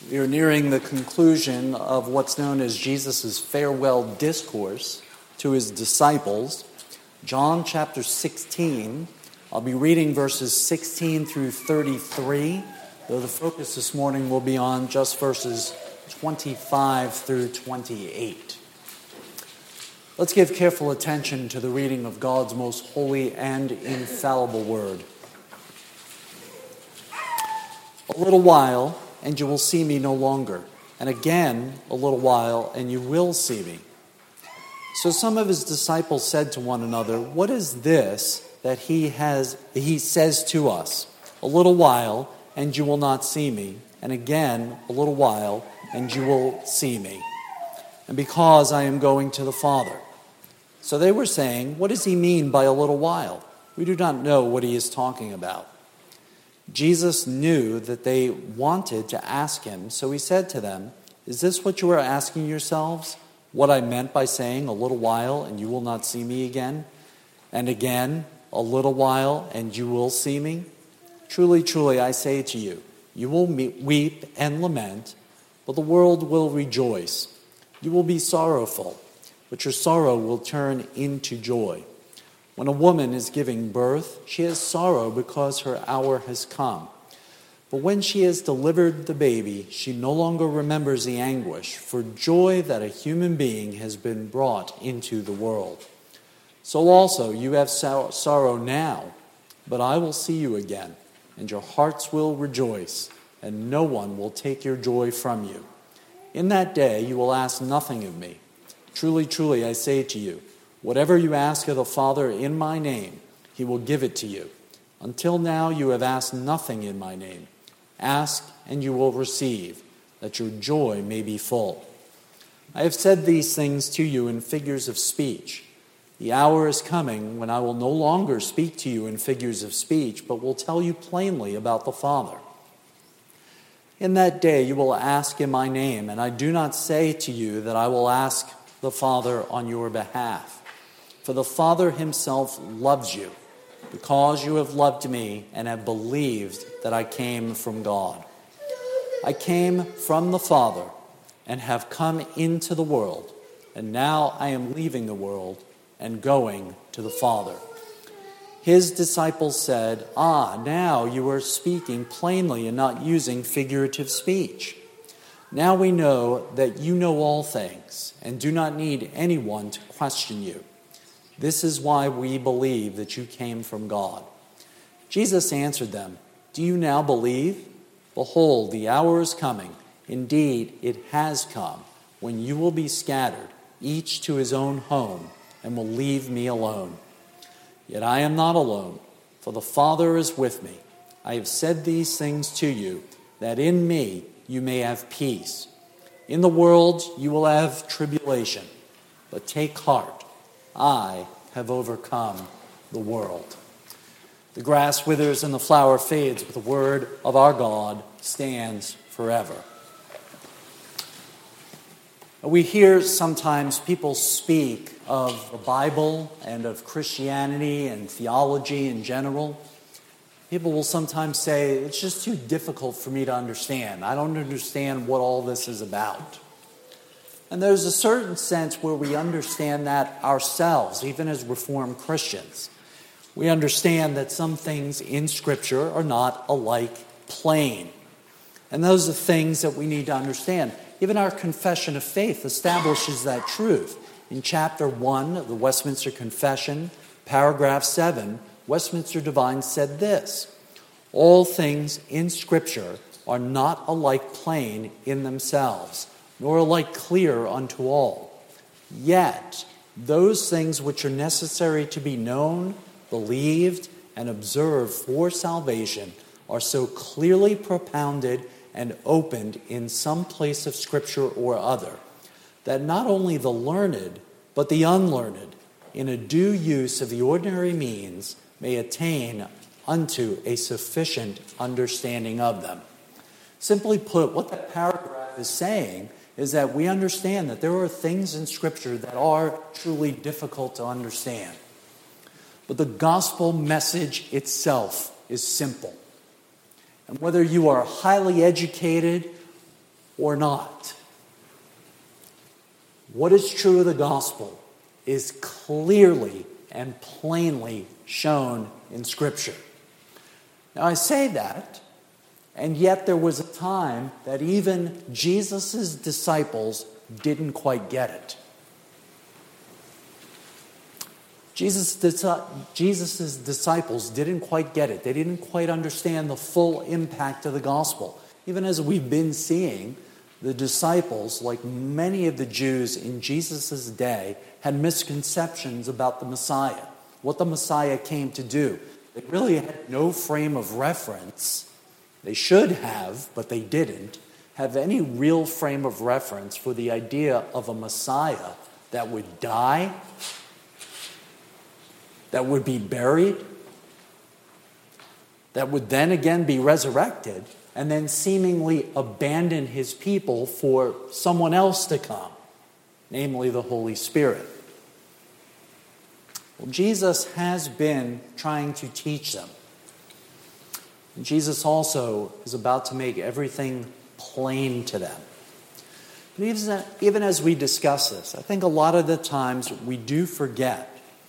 We are nearing the conclusion of what's known as Jesus' farewell discourse to his disciples. John chapter 16. I'll be reading verses 16 through 33, though the focus this morning will be on just verses 25 through 28. Let's give careful attention to the reading of God's most holy and infallible word. A little while, and you will see me no longer. And again, a little while, and you will see me. So some of his disciples said to one another, "What is this that he says to us? A little while, and you will not see me. And again, a little while, and you will see me. And because I am going to the Father." So they were saying, "What does he mean by a little while? We do not know what he is talking about." Jesus knew that they wanted to ask him, so he said to them, "Is this what you are asking yourselves? What I meant by saying, 'A little while, and you will not see me again'? And again, 'A little while, and you will see me'? Truly, truly, I say to you, you will weep and lament, but the world will rejoice. You will be sorrowful, but your sorrow will turn into joy. When a woman is giving birth, she has sorrow because her hour has come. But when she has delivered the baby, she no longer remembers the anguish for joy that a human being has been brought into the world. So also you have sorrow now, but I will see you again, and your hearts will rejoice, and no one will take your joy from you. In that day you will ask nothing of me. Truly, truly, I say to you, whatever you ask of the Father in my name, he will give it to you. Until now you have asked nothing in my name. Ask, and you will receive, that your joy may be full. I have said these things to you in figures of speech. The hour is coming when I will no longer speak to you in figures of speech, but will tell you plainly about the Father. In that day you will ask in my name, and I do not say to you that I will ask the Father on your behalf. For the Father himself loves you, because you have loved me and have believed that I came from God. I came from the Father and have come into the world, and now I am leaving the world and going to the Father." His disciples said, "Now you are speaking plainly and not using figurative speech. Now we know that you know all things and do not need anyone to question you. This is why we believe that you came from God." Jesus answered them, "Do you now believe? Behold, the hour is coming. Indeed, it has come, when you will be scattered, each to his own home, and will leave me alone. Yet I am not alone, for the Father is with me. I have said these things to you, that in me you may have peace. In the world you will have tribulation, but take heart. I have overcome the world." The grass withers and the flower fades, but the word of our God stands forever. We hear sometimes people speak of the Bible and of Christianity and theology in general. People will sometimes say, "It's just too difficult for me to understand. I don't understand what all this is about." And there's a certain sense where we understand that ourselves, even as Reformed Christians. We understand that some things in Scripture are not alike plain. And those are things that we need to understand. Even our Confession of Faith establishes that truth. In chapter 1 of the Westminster Confession, paragraph 7, Westminster Divines said this: "All things in Scripture are not alike plain in themselves, nor alike clear unto all. Yet those things which are necessary to be known, believed, and observed for salvation are so clearly propounded and opened in some place of Scripture or other, that not only the learned, but the unlearned, in a due use of the ordinary means, may attain unto a sufficient understanding of them." Simply put, what that paragraph is saying is that we understand that there are things in Scripture that are truly difficult to understand. But the gospel message itself is simple. And whether you are highly educated or not. What is true of the gospel is clearly and plainly shown in Scripture. Now I say that, and yet there was a time that even Jesus' disciples didn't quite get it. Jesus' disciples didn't quite get it. They didn't quite understand the full impact of the gospel. Even as we've been seeing, the disciples, like many of the Jews in Jesus' day, had misconceptions about the Messiah, what the Messiah came to do. They really had no frame of reference. They should have, but they didn't, have any real frame of reference for the idea of a Messiah that would die, that would be buried, that would then again be resurrected, and then seemingly abandon his people for someone else to come, namely the Holy Spirit. Well, Jesus has been trying to teach them. And Jesus also is about to make everything plain to them. And even as we discuss this, I think a lot of the times we do forget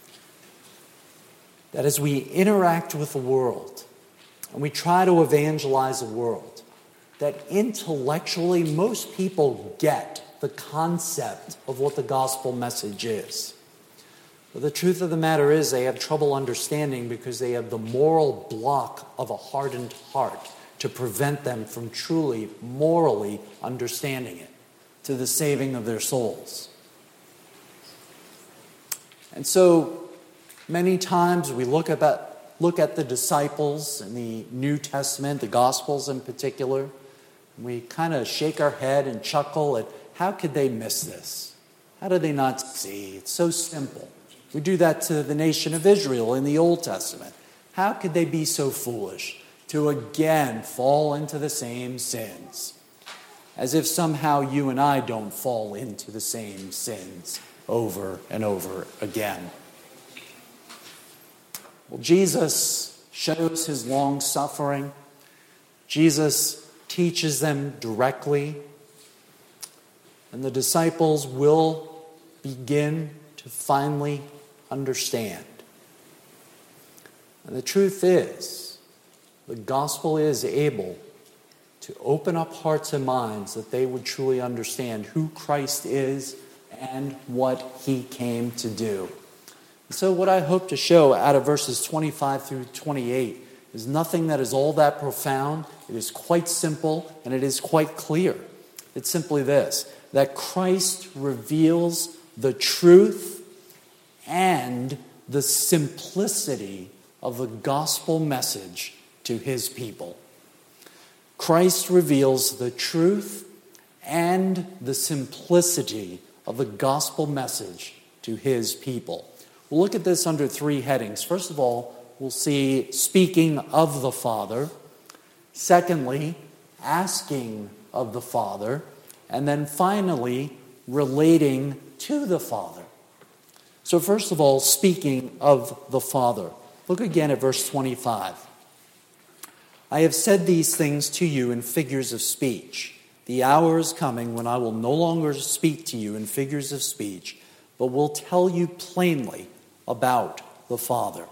that as we interact with the world and we try to evangelize the world, that intellectually most people get the concept of what the gospel message is. But the truth of the matter is they have trouble understanding because they have the moral block of a hardened heart to prevent them from truly, morally understanding it to the saving of their souls. And so many times we look at the disciples in the New Testament, the Gospels in particular, and we kind of shake our head and chuckle at how could they miss this? How did they not see? It's so simple. We do that to the nation of Israel in the Old Testament. How could they be so foolish to again fall into the same sins? As if somehow you and I don't fall into the same sins over and over again. Well, Jesus shows his long suffering. Jesus teaches them directly. And the disciples will begin to finally understand. And the truth is, the gospel is able to open up hearts and minds that they would truly understand who Christ is and what he came to do. So what I hope to show out of verses 25 through 28 is nothing that is all that profound. It is quite simple and it is quite clear. It's simply this, that Christ reveals the truth and the simplicity of the gospel message to his people. Christ reveals the truth and the simplicity of the gospel message to his people. We'll look at this under three headings. First of all, we'll see speaking of the Father. Secondly, asking of the Father. And then finally, relating to the Father. So first of all, speaking of the Father. Look again at verse 25. I have said these things to you in figures of speech. The hour is coming when I will no longer speak to you in figures of speech, but will tell you plainly about the Father.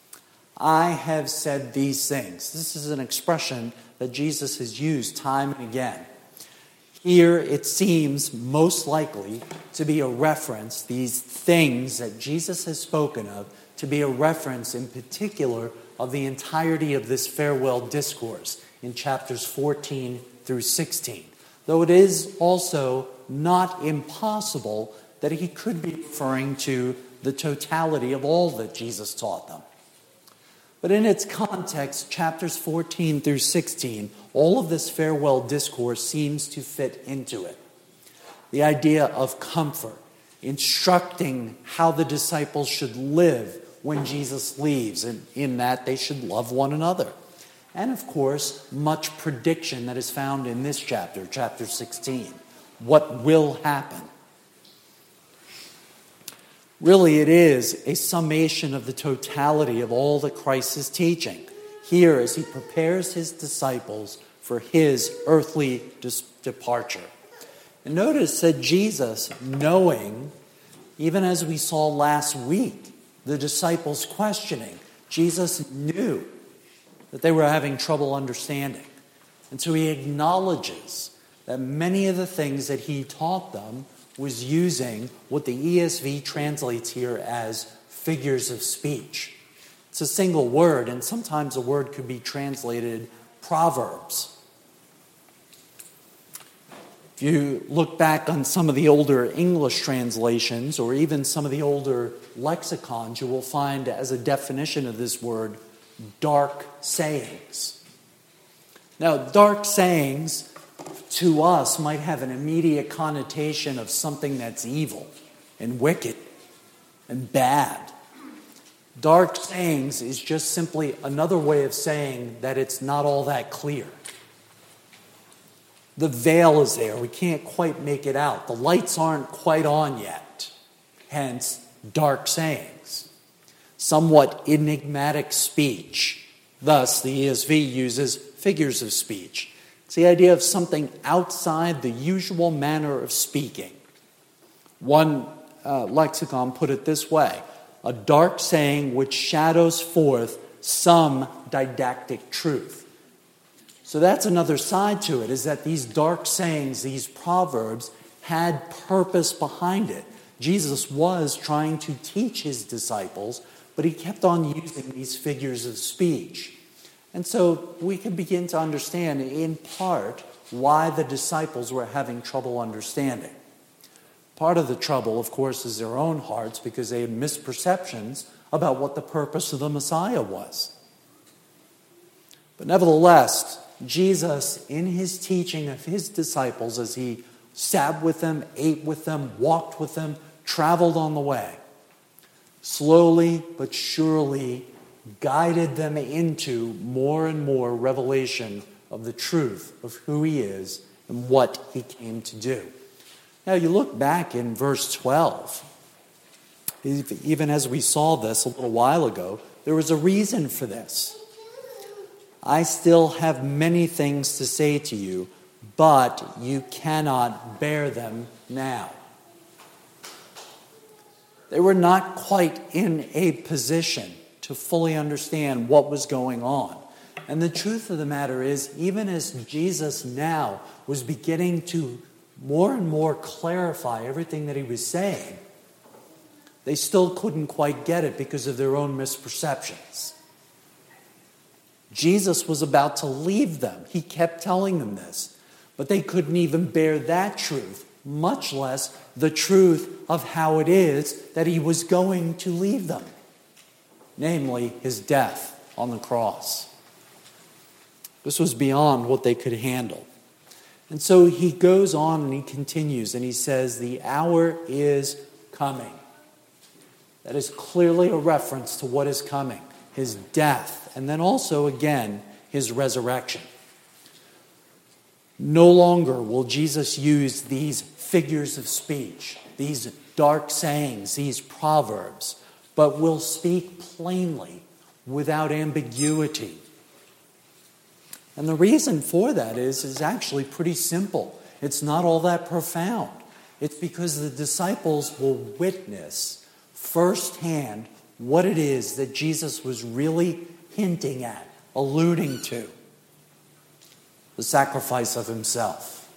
I have said these things. This is an expression that Jesus has used time and again. Here it seems most likely to be a reference, these things that Jesus has spoken of, to be a reference in particular of the entirety of this farewell discourse in chapters 14 through 16. Though it is also not impossible that he could be referring to the totality of all that Jesus taught them. But in its context, chapters 14 through 16, all of this farewell discourse seems to fit into it. The idea of comfort, instructing how the disciples should live when Jesus leaves, and in that they should love one another. And of course, much prediction that is found in this chapter, chapter 16. What will happen? Really, it is a summation of the totality of all that Christ is teaching here as he prepares his disciples for his earthly departure. And notice that Jesus, knowing, even as we saw last week, the disciples questioning, Jesus knew that they were having trouble understanding. And so he acknowledges that many of the things that he taught them was using what the ESV translates here as figures of speech. It's a single word, and sometimes a word could be translated proverbs. If you look back on some of the older English translations, or even some of the older lexicons, you will find as a definition of this word, dark sayings. Now, dark sayings to us might have an immediate connotation of something that's evil and wicked and bad. Dark sayings is just simply another way of saying that it's not all that clear. The veil is there. We can't quite make it out. The lights aren't quite on yet. Hence, dark sayings. Somewhat enigmatic speech. Thus, the ESV uses figures of speech. It's the idea of something outside the usual manner of speaking. One lexicon put it this way: a dark saying which shadows forth some didactic truth. So that's another side to it, is that these dark sayings, these proverbs, had purpose behind it. Jesus was trying to teach his disciples, but he kept on using these figures of speech. And so we can begin to understand, in part, why the disciples were having trouble understanding. Part of the trouble, of course, is their own hearts, because they had misperceptions about what the purpose of the Messiah was. But nevertheless, Jesus, in his teaching of his disciples, as he sat with them, ate with them, walked with them, traveled on the way, slowly but surely guided them into more and more revelation of the truth of who he is and what he came to do. Now, you look back in verse 12. Even as we saw this a little while ago, there was a reason for this. I still have many things to say to you, but you cannot bear them now. They were not quite in a position to fully understand what was going on. And the truth of the matter is, even as Jesus now was beginning to more and more clarify everything that he was saying, they still couldn't quite get it because of their own misperceptions. Jesus was about to leave them. He kept telling them this. But they couldn't even bear that truth, much less the truth of how it is that he was going to leave them. Namely, his death on the cross. This was beyond what they could handle. And so he goes on and he continues and he says, the hour is coming. That is clearly a reference to what is coming. His death, and then also, again, his resurrection. No longer will Jesus use these figures of speech, these dark sayings, these proverbs, but will speak plainly, without ambiguity. And the reason for that is actually pretty simple. It's not all that profound. It's because the disciples will witness firsthand what it is that Jesus was really hinting at, alluding to. The sacrifice of himself.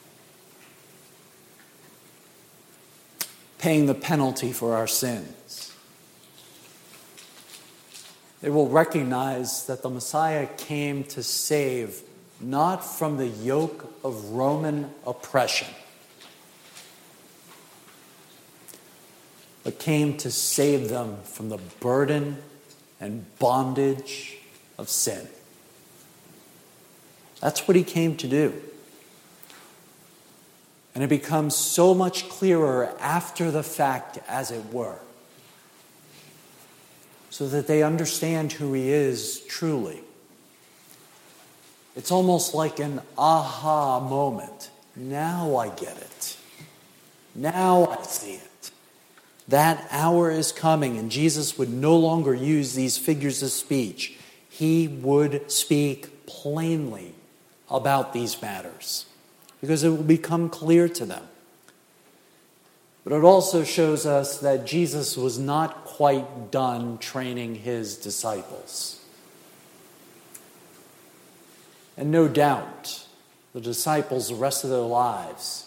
Paying the penalty for our sins. They will recognize that the Messiah came to save not from the yoke of Roman oppression, but came to save them from the burden and bondage of sin. That's what he came to do. And it becomes so much clearer after the fact, as it were, so that they understand who he is truly. It's almost like an aha moment. Now I get it. Now I see it. That hour is coming, and Jesus would no longer use these figures of speech. He would speak plainly about these matters because it will become clear to them. But it also shows us that Jesus was not quite done training his disciples. And no doubt, the disciples the rest of their lives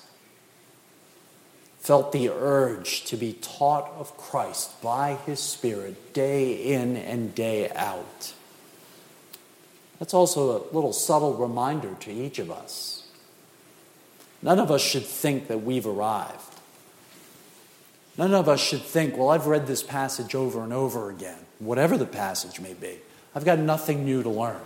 felt the urge to be taught of Christ by his Spirit day in and day out. That's also a little subtle reminder to each of us. None of us should think that we've arrived. None of us should think, well, I've read this passage over and over again, whatever the passage may be. I've got nothing new to learn.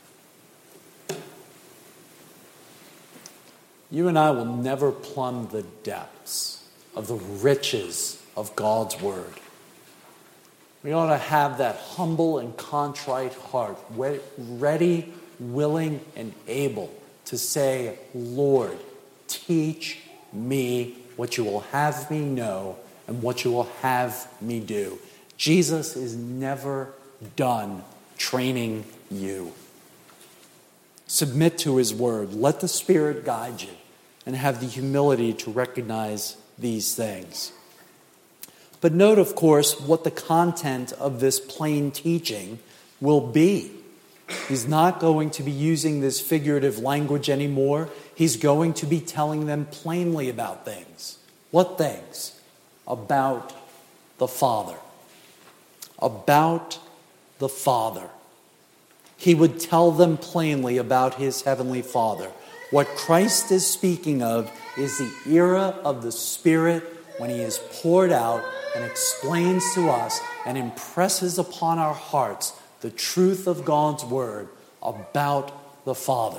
You and I will never plumb the depths of the riches of God's Word. We ought to have that humble and contrite heart, ready, willing, and able to say, Lord, teach me what you will have me know and what you will have me do. Jesus is never done training you. Submit to his word. Let the Spirit guide you and have the humility to recognize these things. But note, of course, what the content of this plain teaching will be. He's not going to be using this figurative language anymore. He's going to be telling them plainly about things. What things? About the Father. About the Father. He would tell them plainly about his heavenly Father. What Christ is speaking of is the era of the Spirit when he is poured out and explains to us and impresses upon our hearts the truth of God's Word about the Father.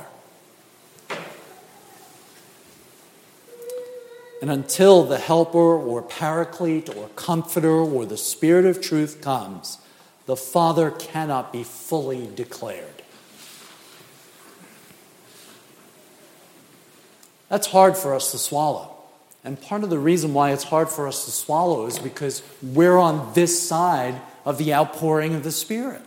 And until the Helper or Paraclete or Comforter or the Spirit of truth comes, the Father cannot be fully declared. That's hard for us to swallow. And part of the reason why it's hard for us to swallow is because we're on this side of the outpouring of the Spirit.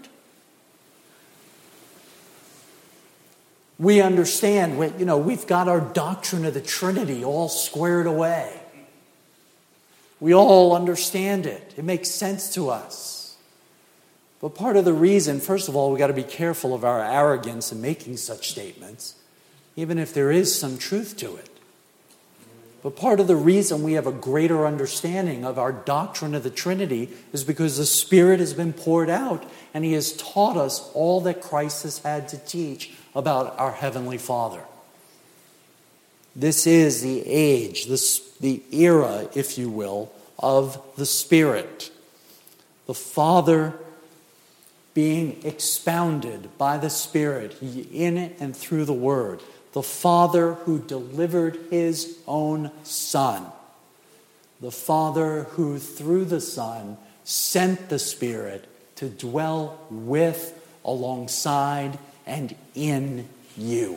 We understand, we've got our doctrine of the Trinity all squared away. We all understand it. It makes sense to us. But part of the reason, first of all, we've got to be careful of our arrogance in making such statements, even if there is some truth to it. But part of the reason we have a greater understanding of our doctrine of the Trinity is because the Spirit has been poured out and he has taught us all that Christ has had to teach about our Heavenly Father. This is the age, the era, if you will, of the Spirit. The Father being expounded by the Spirit in it and through the Word. The Father who delivered his own Son. The Father who, through the Son, sent the Spirit to dwell with, alongside, and in you.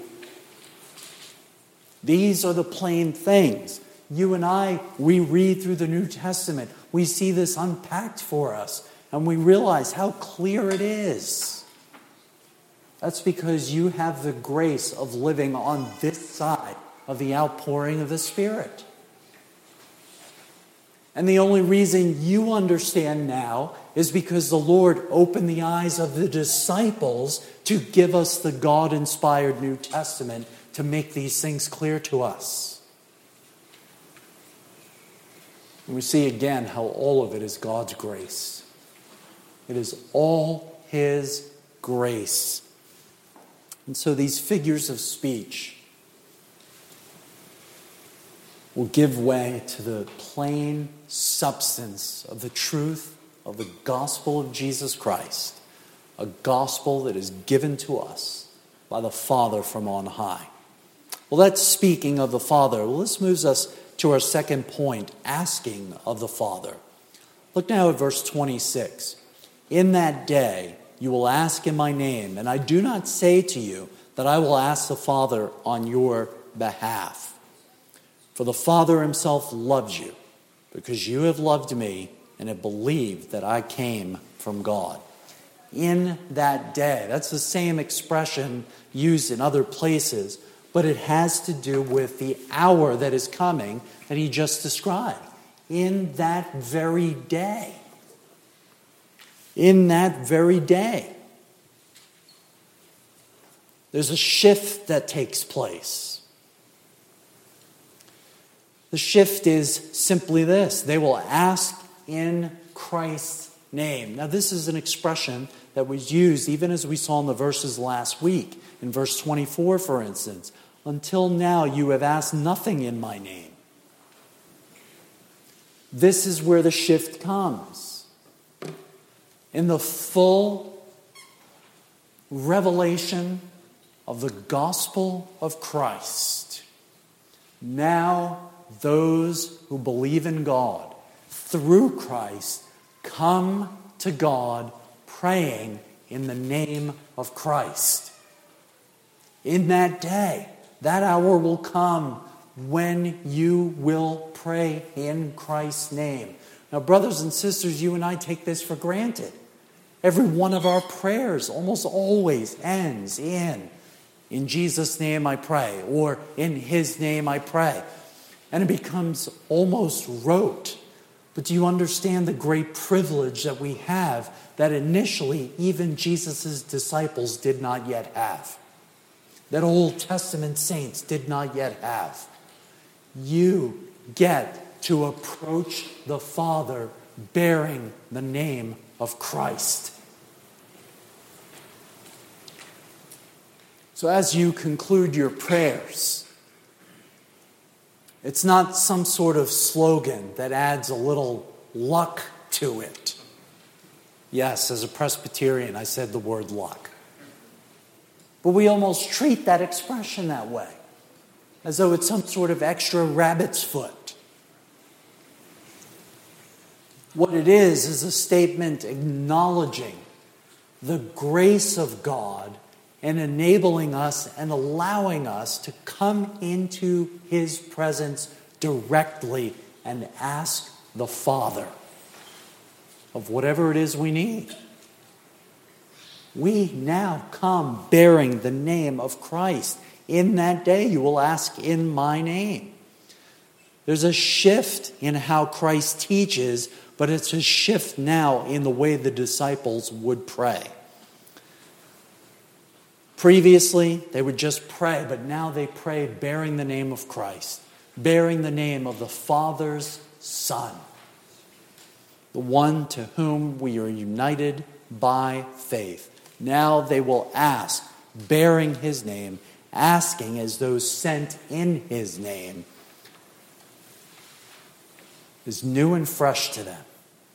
These are the plain things. You and I, we read through the New Testament. We see this unpacked for us, and we realize how clear it is. That's because you have the grace of living on this side of the outpouring of the Spirit. And the only reason you understand now is because the Lord opened the eyes of the disciples to give us the God-inspired New Testament to make these things clear to us. And we see again how all of it is God's grace. It is all his grace. And so these figures of speech will give way to the plain substance of the truth of the gospel of Jesus Christ, a gospel that is given to us by the Father from on high. Well, that's speaking of the Father. Well, this moves us to our second point, asking of the Father. Look now at verse 26. In that day you will ask in my name, and I do not say to you that I will ask the Father on your behalf. For the Father himself loves you, because you have loved me and have believed that I came from God. In that day. That's the same expression used in other places but it has to do with the hour that is coming that he just described. In that very day. In that very day. There's a shift that takes place. The shift is simply this. They will ask in Christ's name. Now, this is an expression that was used even as we saw in the verses last week. In verse 24, for instance. Until now, you have asked nothing in my name. This is where the shift comes. In the full revelation of the gospel of Christ, now those who believe in God through Christ come to God praying in the name of Christ. In that day, that hour will come when you will pray in Christ's name. Now, brothers and sisters, you and I take this for granted. Every one of our prayers almost always ends in Jesus' name I pray, or in His name I pray. And it becomes almost rote. But do you understand the great privilege that we have that initially even Jesus' disciples did not yet have? That Old Testament saints did not yet have. You get to approach the Father bearing the name of Christ. So as you conclude your prayers, it's not some sort of slogan that adds a little luck to it. Yes, as a Presbyterian, I said the word luck. But we almost treat that expression that way, as though it's some sort of extra rabbit's foot. What it is a statement acknowledging the grace of God and enabling us and allowing us to come into His presence directly and ask the Father of whatever it is we need. We now come bearing the name of Christ. In that day you will ask in my name. There's a shift in how Christ teaches, but it's a shift now in the way the disciples would pray. Previously, they would just pray, but now they pray bearing the name of Christ, bearing the name of the Father's Son, the one to whom we are united by faith. Now they will ask, bearing His name, asking as those sent in His name, is new and fresh to them.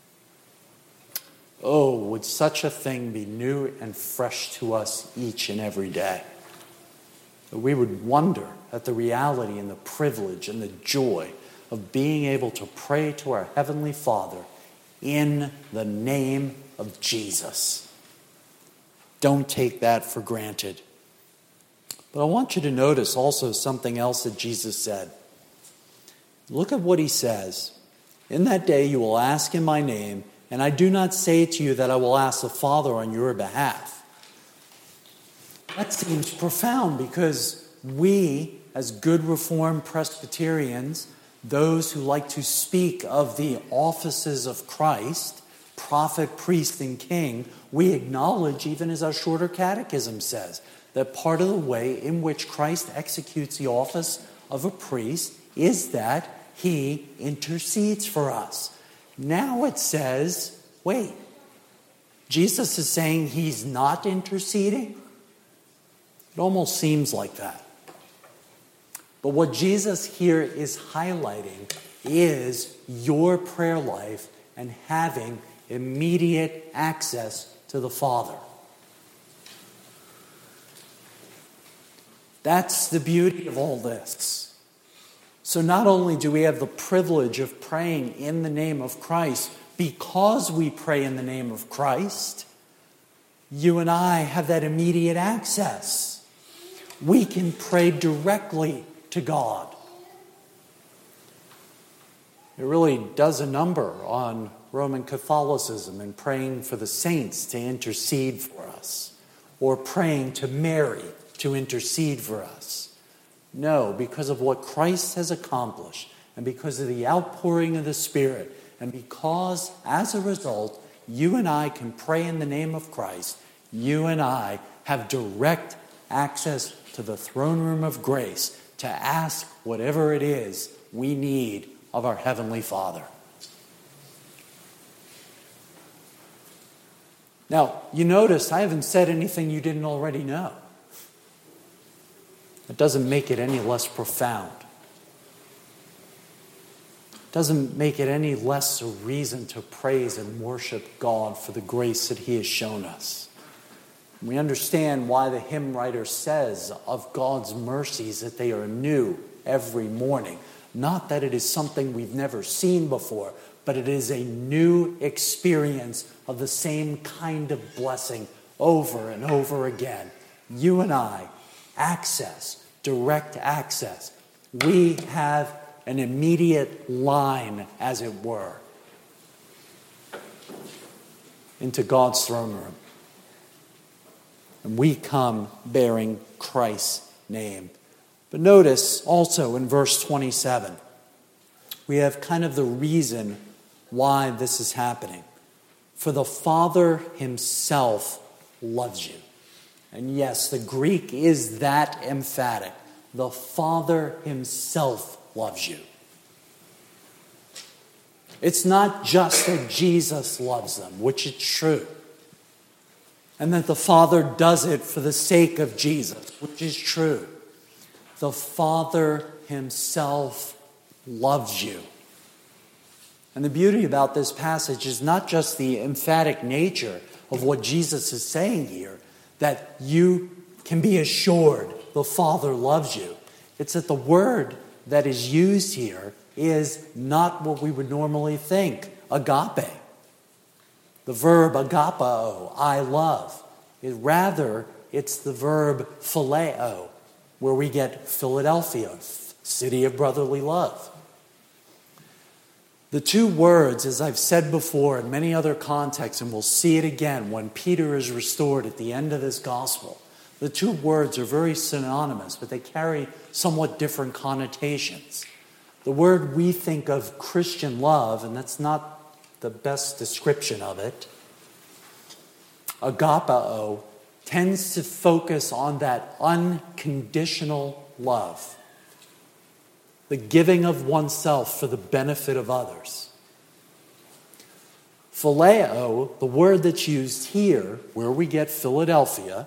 Oh, would such a thing be new and fresh to us each and every day? That we would wonder at the reality and the privilege and the joy of being able to pray to our Heavenly Father in the name of Jesus. Don't take that for granted. But I want you to notice also something else that Jesus said. Look at what He says. In that day you will ask in my name, and I do not say to you that I will ask the Father on your behalf. That seems profound because we, as good Reformed Presbyterians, those who like to speak of the offices of Christ, prophet, priest, and king, we acknowledge, even as our shorter catechism says, that part of the way in which Christ executes the office of a priest is that He intercedes for us. Now it says, wait, Jesus is saying He's not interceding? It almost seems like that. But what Jesus here is highlighting is your prayer life and having immediate access to the Father. That's the beauty of all this. So not only do we have the privilege of praying in the name of Christ, because we pray in the name of Christ, you and I have that immediate access. We can pray directly to God. It really does a number on Roman Catholicism and praying for the saints to intercede for us, or praying to Mary to intercede for us. No, because of what Christ has accomplished and because of the outpouring of the Spirit and because, as a result, you and I can pray in the name of Christ, you and I have direct access to the throne room of grace to ask whatever it is we need of our Heavenly Father. Now, you notice I haven't said anything you didn't already know. It doesn't make it any less profound. It doesn't make it any less a reason to praise and worship God for the grace that He has shown us. We understand why the hymn writer says of God's mercies that they are new every morning. Not that it is something we've never seen before, but it is a new experience of the same kind of blessing over and over again. You and I, access, direct access. We have an immediate line, as it were, into God's throne room. And we come bearing Christ's name. But notice also in verse 27, we have kind of the reason why this is happening. For the Father Himself loves you. And yes, the Greek is that emphatic. The Father Himself loves you. It's not just that Jesus loves them, which is true, and that the Father does it for the sake of Jesus, which is true. The Father Himself loves you. And the beauty about this passage is not just the emphatic nature of what Jesus is saying here, that you can be assured the Father loves you. It's that the word that is used here is not what we would normally think, agape. The verb agapao, I love. Rather, it's the verb phileo, where we get Philadelphia, city of brotherly love. The two words, as I've said before in many other contexts, and we'll see it again when Peter is restored at the end of this gospel, the two words are very synonymous, but they carry somewhat different connotations. The word we think of Christian love, and that's not the best description of it, agapao, tends to focus on that unconditional love. The giving of oneself for the benefit of others. Phileo, the word that's used here, where we get Philadelphia,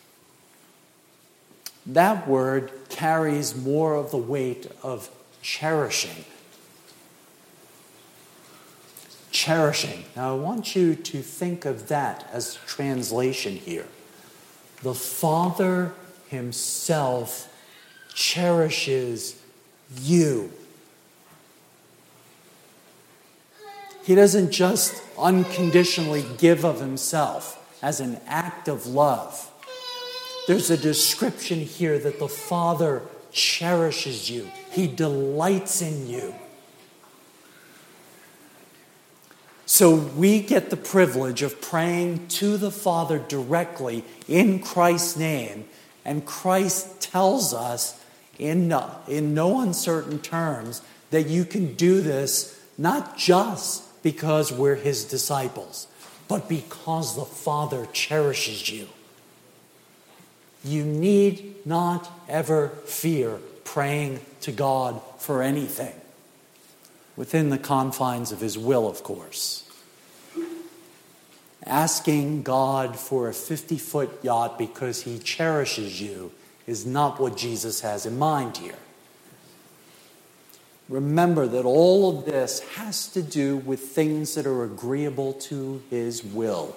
that word carries more of the weight of cherishing. Cherishing. Now I want you to think of that as translation here. The Father Himself cherishes you. He doesn't just unconditionally give of Himself as an act of love. There's a description here that the Father cherishes you. He delights in you. So we get the privilege of praying to the Father directly in Christ's name, and Christ tells us in no uncertain terms that you can do this not just because we're His disciples, but because the Father cherishes you. You need not ever fear praying to God for anything, within the confines of His will, of course. Asking God for a 50-foot yacht because He cherishes you is not what Jesus has in mind here. Remember that all of this has to do with things that are agreeable to His will.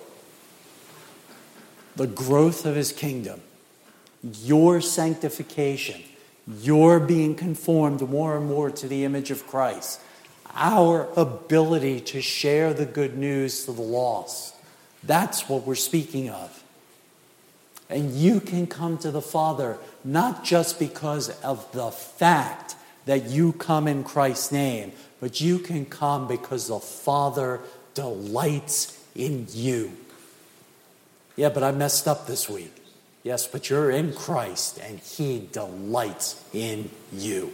The growth of His kingdom, your sanctification, your being conformed more and more to the image of Christ, our ability to share the good news to the lost. That's what we're speaking of. And you can come to the Father not just because of the fact that you come in Christ's name, but you can come because the Father delights in you. Yeah, but I messed up this week. Yes, but you're in Christ, and he delights in you.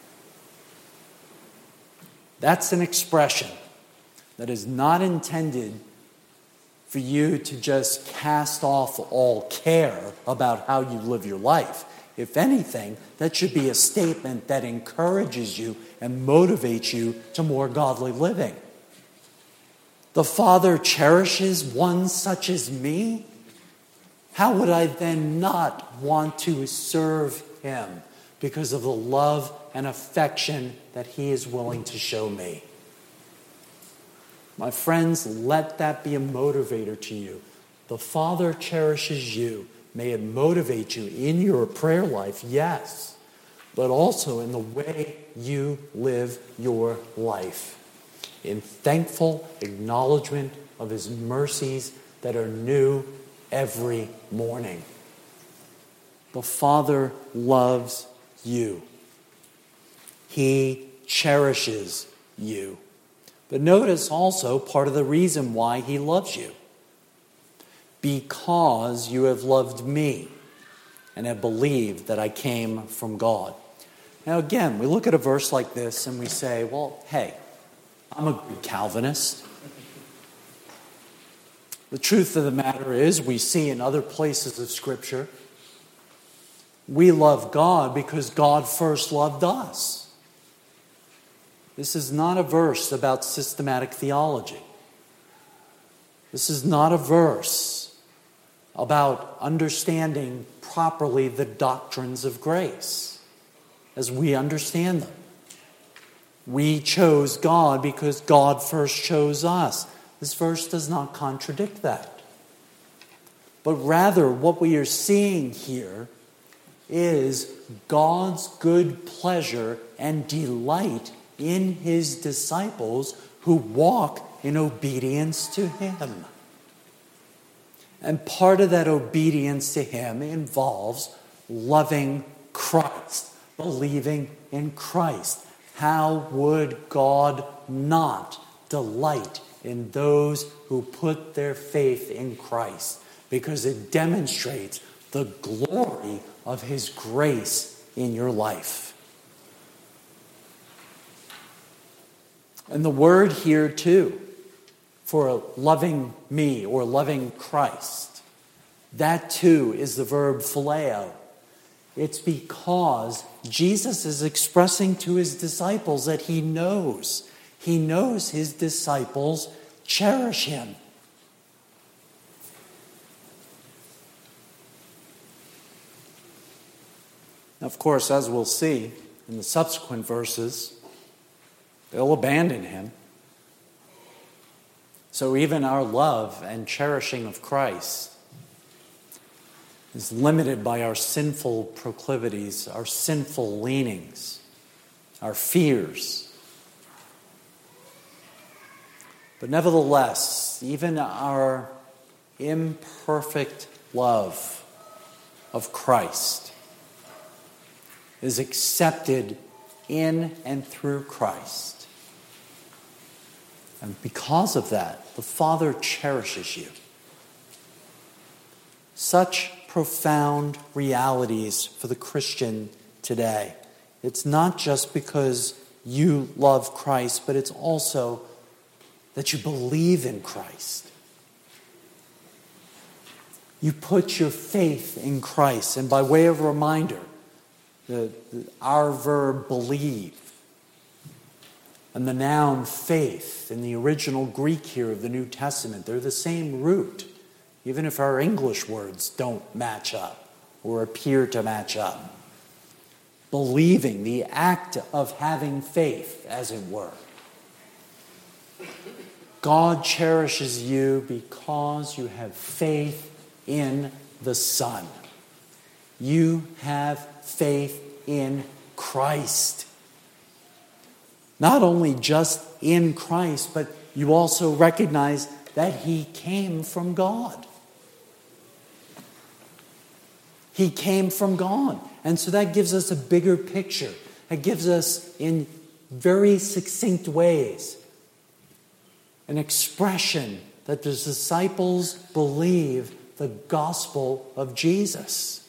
That's an expression that is not intended for you to just cast off all care about how you live your life. If anything, that should be a statement that encourages you and motivates you to more godly living. The Father cherishes one such as me. How would I then not want to serve him because of the love and affection that he is willing to show me? My friends, let that be a motivator to you. The Father cherishes you. May it motivate you in your prayer life, yes, but also in the way you live your life, in thankful acknowledgement of his mercies that are new every morning. The Father loves you. He cherishes you. But notice also part of the reason why he loves you. Because you have loved me and have believed that I came from God. Now again, we look at a verse like this and we say, well, hey, I'm a good Calvinist. The truth of the matter is, we see in other places of Scripture, we love God because God first loved us. This is not a verse about systematic theology. This is not a verse about understanding properly the doctrines of grace as we understand them. We chose God because God first chose us. This verse does not contradict that. But rather, what we are seeing here is God's good pleasure and delight in his disciples who walk in obedience to him. And part of that obedience to him involves loving Christ, believing in Christ. How would God not delight in those who put their faith in Christ? Because it demonstrates the glory of his grace in your life. And the word here too, for loving me or loving Christ, that too is the verb phileo. It's because Jesus is expressing to his disciples that he knows his disciples cherish him. Of course, as we'll see in the subsequent verses, they'll abandon him. So even our love and cherishing of Christ is limited by our sinful proclivities, our sinful leanings, our fears. But nevertheless, even our imperfect love of Christ is accepted in and through Christ. And because of that, the Father cherishes you. Such profound realities for the Christian today. It's not just because you love Christ, but it's also that you believe in Christ. You put your faith in Christ. And by way of reminder, our verb believe and the noun faith in the original Greek here of the New Testament, they're the same root, even if our English words don't match up or appear to match up. Believing, the act of having faith, as it were. God cherishes you because you have faith in the Son. You have faith in Christ. Not only just in Christ, but you also recognize that he came from God. He came from God. And so that gives us a bigger picture. It gives us, in very succinct ways, an expression that the disciples believe the gospel of Jesus.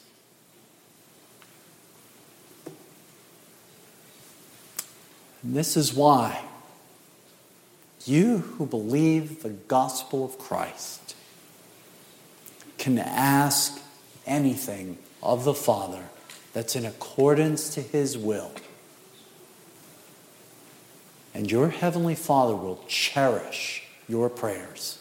And this is why you who believe the gospel of Christ can ask anything of the Father that's in accordance to His will. And your Heavenly Father will cherish your prayers.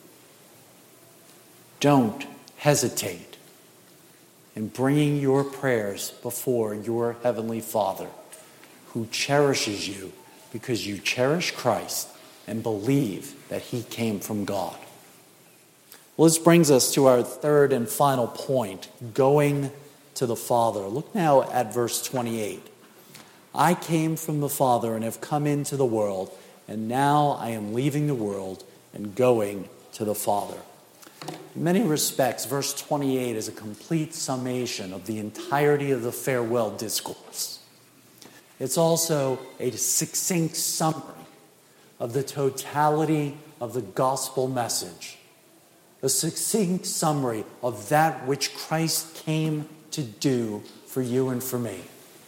Don't hesitate in bringing your prayers before your Heavenly Father, who cherishes you because you cherish Christ and believe that He came from God. Well, this brings us to our third and final point, going to the Father. Look now at verse 28. I came from the Father and have come into the world, and now I am leaving the world and going to the Father. In many respects, verse 28 is a complete summation of the entirety of the farewell discourse. It's also a succinct summary of the totality of the gospel message, a succinct summary of that which Christ came to do for you and for me.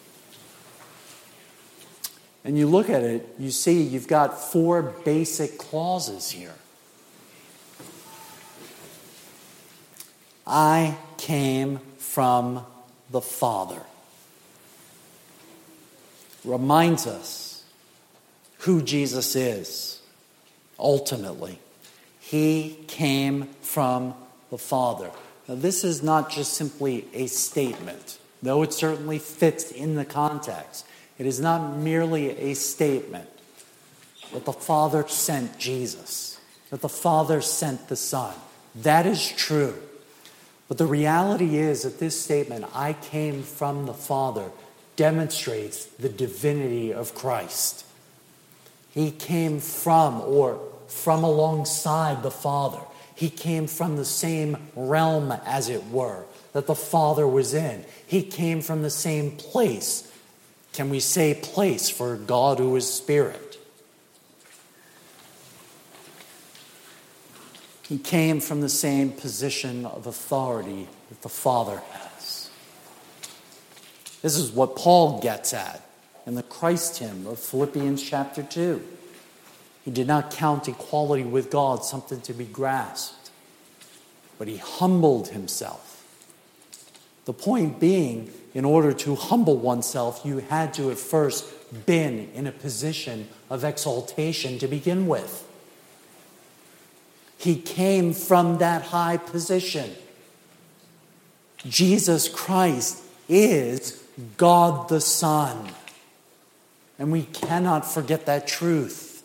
And you look at it, you see you've got 4 basic clauses here. I came from the Father. Reminds us who Jesus is, ultimately. He came from the Father. Now, this is not just simply a statement, though it certainly fits in the context. It is not merely a statement that the Father sent Jesus, that the Father sent the Son. That is true. But the reality is that this statement, I came from the Father, demonstrates the divinity of Christ. He came from, or from alongside the Father. He came from the same realm, as it were, that the Father was in. He came from the same place. Can we say place for God who is Spirit? He came from the same position of authority that the Father has. This is what Paul gets at in the Christ hymn of Philippians chapter 2. He did not count equality with God something to be grasped, but he humbled himself. The point being, in order to humble oneself, you had to have first been in a position of exaltation to begin with. He came from that high position. Jesus Christ is God the Son. And we cannot forget that truth.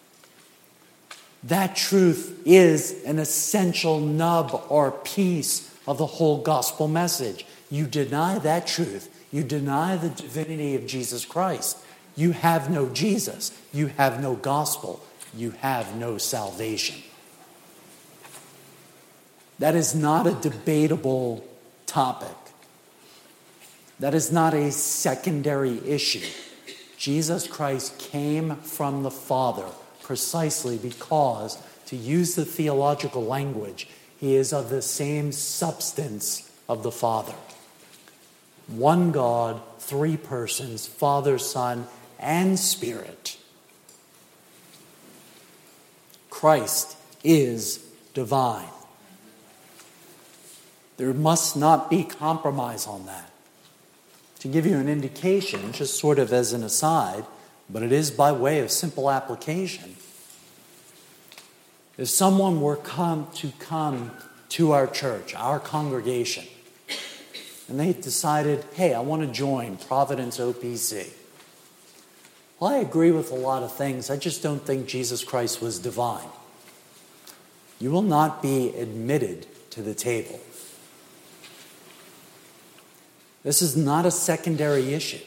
That truth is an essential nub or piece of the whole gospel message. You deny that truth, you deny the divinity of Jesus Christ, you have no Jesus, you have no gospel, you have no salvation. That is not a debatable topic. That is not a secondary issue. Jesus Christ came from the Father precisely because, to use the theological language, he is of the same substance of the Father. One God, 3 persons, Father, Son, and Spirit. Christ is divine. There must not be compromise on that. To give you an indication, just sort of as an aside, but it is by way of simple application. If someone were to come to our church, our congregation, and they decided, hey, I want to join Providence OPC. Well, I agree with a lot of things. I just don't think Jesus Christ was divine. You will not be admitted to the table. This is not a secondary issue.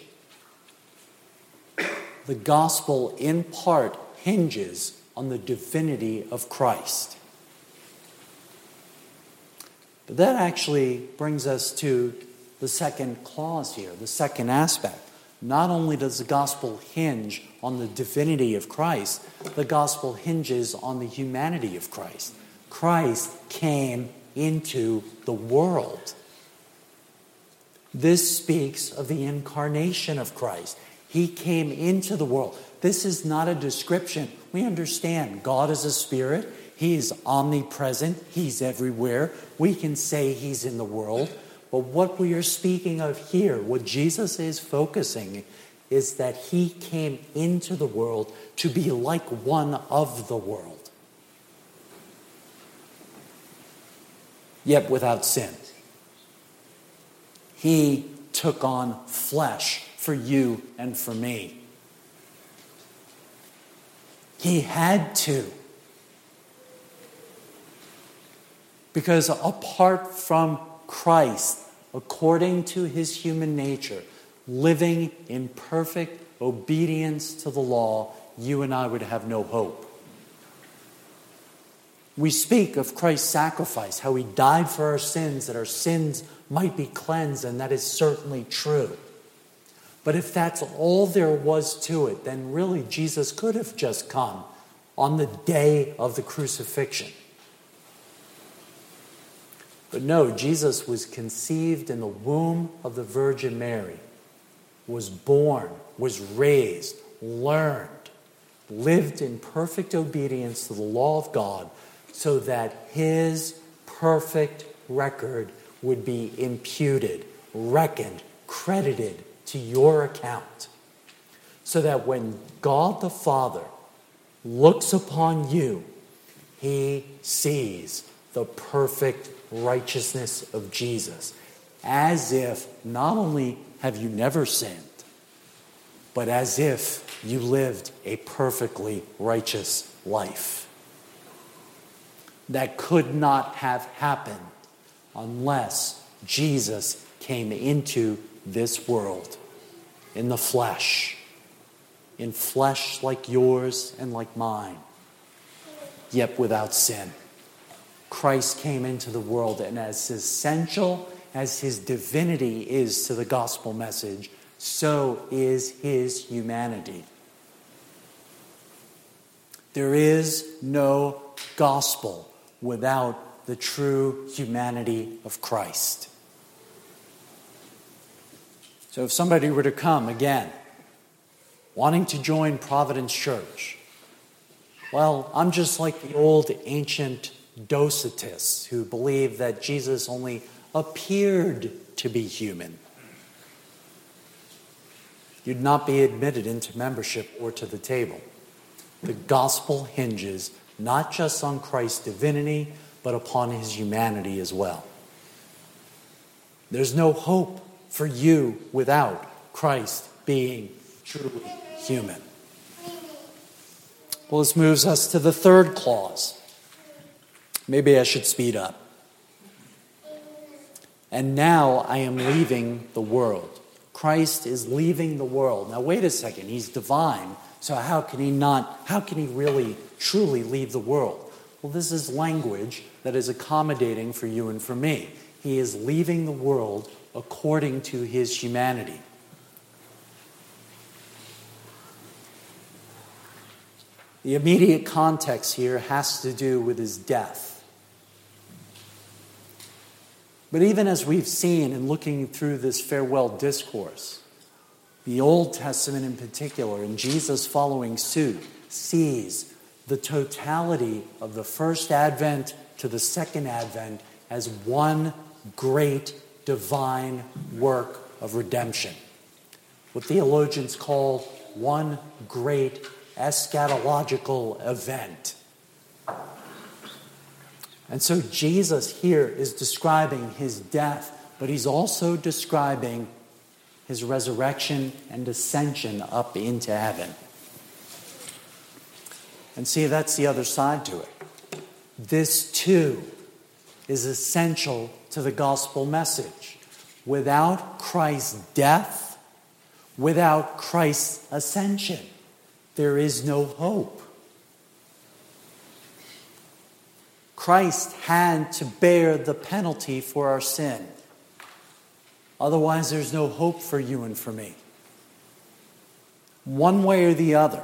The gospel, in part, hinges on the divinity of Christ. But that actually brings us to the second clause here, the second aspect. Not only does the gospel hinge on the divinity of Christ, the gospel hinges on the humanity of Christ. Christ came into the world. This speaks of the incarnation of Christ. He came into the world. This is not a description. We understand God is a spirit. He is omnipresent. He's everywhere. We can say he's in the world. But what we are speaking of here, what Jesus is focusing, is that he came into the world to be like one of the world, yet without sin. He took on flesh for you and for me. He had to. Because apart from Christ, according to his human nature, living in perfect obedience to the law, you and I would have no hope. We speak of Christ's sacrifice, how he died for our sins, that our sins might be cleansed, and that is certainly true. But if that's all there was to it, then really Jesus could have just come on the day of the crucifixion. But no, Jesus was conceived in the womb of the Virgin Mary, was born, was raised, learned, lived in perfect obedience to the law of God, so that his perfect record would be imputed, reckoned, credited to your account. So that when God the Father looks upon you, he sees the perfect righteousness of Jesus, as if not only have you never sinned, but as if you lived a perfectly righteous life. That could not have happened unless Jesus came into this world in the flesh, in flesh like yours and like mine, yet without sin. Christ came into the world, and as essential as his divinity is to the gospel message, so is his humanity. There is no gospel without the true humanity of Christ. So if somebody were to come again, wanting to join Providence Church, well, I'm just like the old ancient Docetists who believed that Jesus only appeared to be human. You'd not be admitted into membership or to the table. The gospel hinges not just on Christ's divinity, but upon his humanity as well. There's no hope for you without Christ being truly human. Well, this moves us to the third clause. Maybe I should speed up. And now I am leaving the world. Christ is leaving the world. Now wait a second, he's divine, so how can he really truly leave the world? Well, this is language that is accommodating for you and for me. He is leaving the world according to his humanity. The immediate context here has to do with his death. But even as we've seen in looking through this farewell discourse, the Old Testament in particular, and Jesus following suit, sees the totality of the first advent to the second advent as one great divine work of redemption. What theologians call one great eschatological event. And so Jesus here is describing his death, but he's also describing his resurrection and ascension up into heaven. And see, that's the other side to it. This too is essential to the gospel message. Without Christ's death, without Christ's ascension, there is no hope. Christ had to bear the penalty for our sin. Otherwise, there's no hope for you and for me. One way or the other,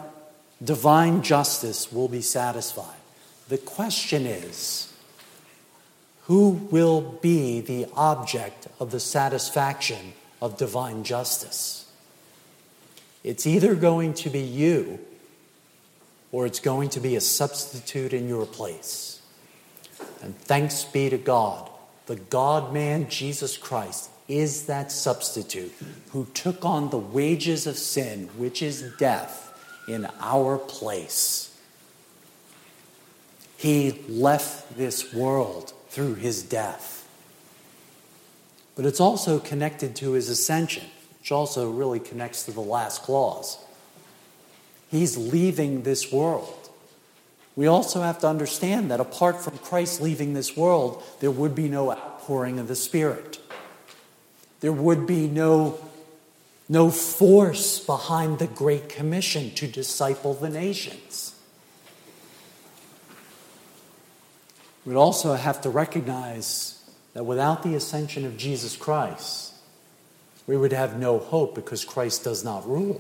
divine justice will be satisfied. The question is, who will be the object of the satisfaction of divine justice? It's either going to be you, or it's going to be a substitute in your place. And thanks be to God, the God-man Jesus Christ is that substitute who took on the wages of sin, which is death, in our place. He left this world through his death. But it's also connected to his ascension, which also really connects to the last clause. He's leaving this world. We also have to understand that apart from Christ leaving this world, there would be no outpouring of the Spirit. There would be no force behind the Great Commission to disciple the nations. We'd also have to recognize that without the ascension of Jesus Christ, we would have no hope because Christ does not rule.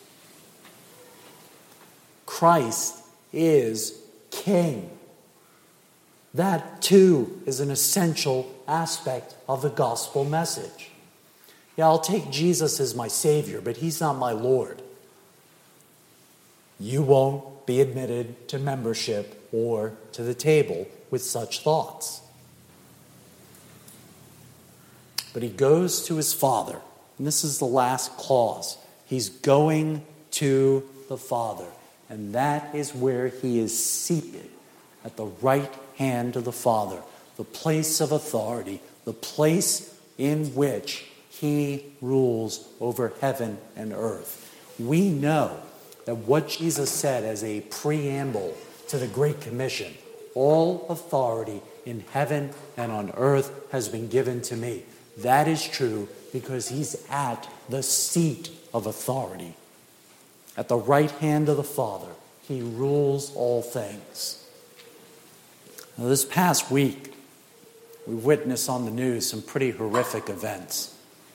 Christ is King. That too is an essential aspect of the gospel message. Yeah, I'll take Jesus as my Savior, but he's not my Lord. You won't be admitted to membership or to the table with such thoughts. But he goes to his Father, and this is the last clause. He's going to the Father, and that is where he is seated at the right hand of the Father, the place of authority, the place in which he rules over heaven and earth. We know that what Jesus said as a preamble to the Great Commission, all authority in heaven and on earth has been given to me. That is true because he's at the seat of authority. At the right hand of the Father, he rules all things. Now, this past week, we witnessed on the news some pretty horrific events.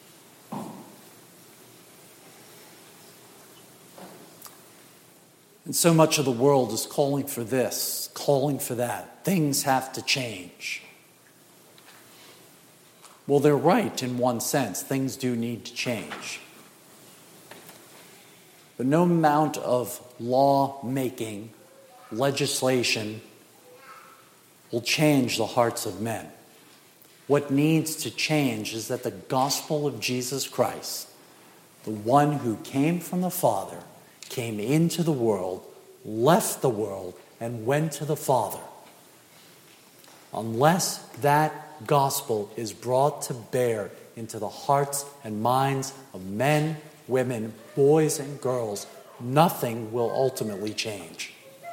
And so much of the world is calling for this, calling for that. Things have to change. Well, they're right in one sense. Things do need to change. But no amount of law-making, legislation, will change the hearts of men. What needs to change is that the gospel of Jesus Christ, the one who came from the Father, came into the world, left the world, and went to the Father. Unless that gospel is brought to bear into the hearts and minds of men, women, boys, and girls, nothing will ultimately change.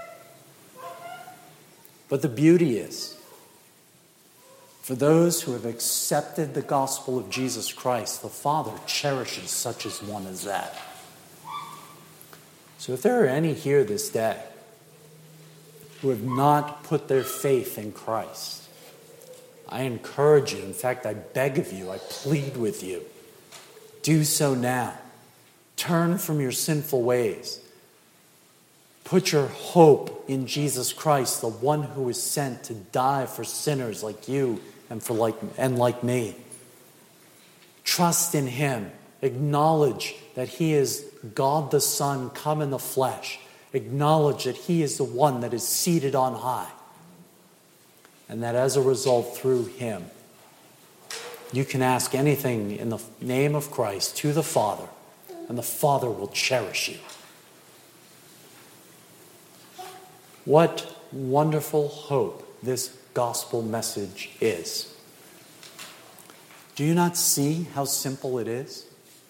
But the beauty is, for those who have accepted the gospel of Jesus Christ, the Father cherishes such as one as that. So if there are any here this day who have not put their faith in Christ, I encourage you, in fact, I beg of you, I plead with you, do so now. Turn from your sinful ways. Put your hope in Jesus Christ, the one who was sent to die for sinners like you and like me. Trust in him. Acknowledge that he is God the Son come in the flesh. Acknowledge that he is the one that is seated on high. And that as a result, through him, you can ask anything in the name of Christ to the Father, and the Father will cherish you. What wonderful hope this gospel message is. Do you not see how simple it is?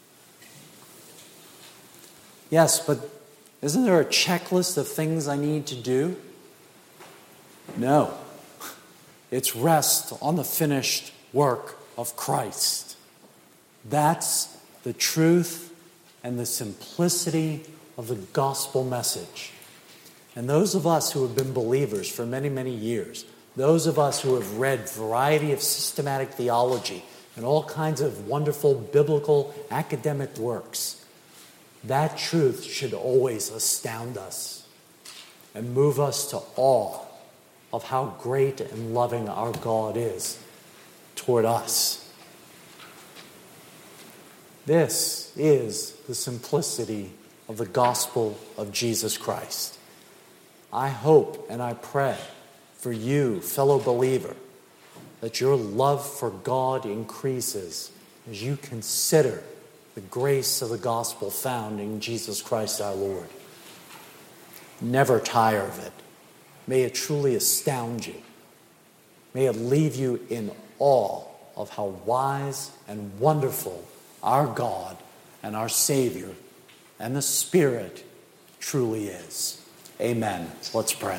Yes, but isn't there a checklist of things I need to do? No. It's rest on the finished work of Christ. That's the truth and the simplicity of the gospel message. And those of us who have been believers for many, many years, those of us who have read a variety of systematic theology and all kinds of wonderful biblical academic works, that truth should always astound us and move us to awe of how great and loving our God is toward us. This is the simplicity of the gospel of Jesus Christ. I hope and I pray for you, fellow believer, that your love for God increases as you consider the grace of the gospel found in Jesus Christ our Lord. Never tire of it. May it truly astound you. May it leave you in awe of how wise and wonderful our God and our Savior and the Spirit truly is. Amen. Let's pray.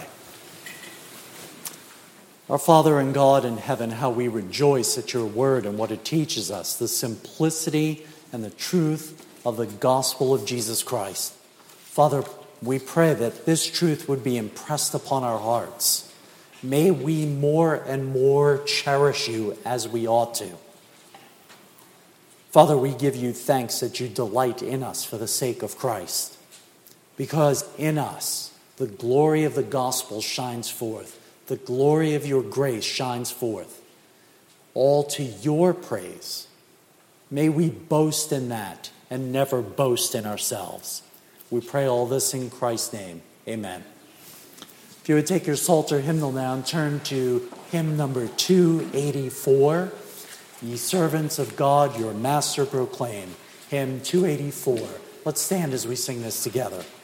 Our Father and God in heaven, how we rejoice at your word and what it teaches us, the simplicity and the truth of the gospel of Jesus Christ. Father, we pray that this truth would be impressed upon our hearts. May we more and more cherish you as we ought to. Father, we give you thanks that you delight in us for the sake of Christ, because in us the glory of the gospel shines forth. The glory of your grace shines forth, all to your praise. May we boast in that and never boast in ourselves. We pray all this in Christ's name. Amen. If you would take your Psalter hymnal now and turn to hymn number 284, Ye servants of God, your master proclaim. Hymn 284. Let's stand as we sing this together.